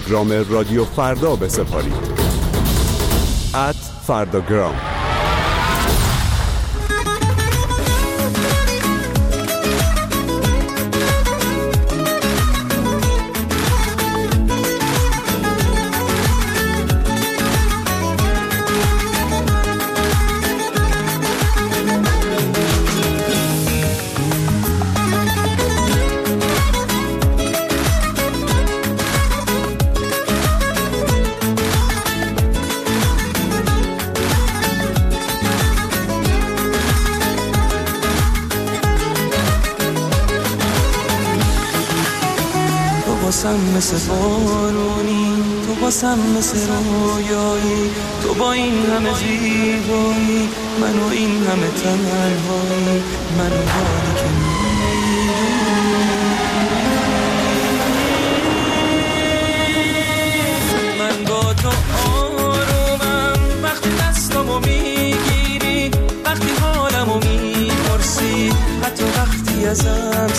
اینستاگرام رادیو فردا بسپارید. @فرداگرام. باسم مثل بارونی، تو باسم مثل رویایی، تو با این همه زیبایی، من و این همه تنهایی، من و حالی که من با تو آرومم وقتی دستامو میگیری، وقتی حالمو میپرسی، حتی وقتی ازم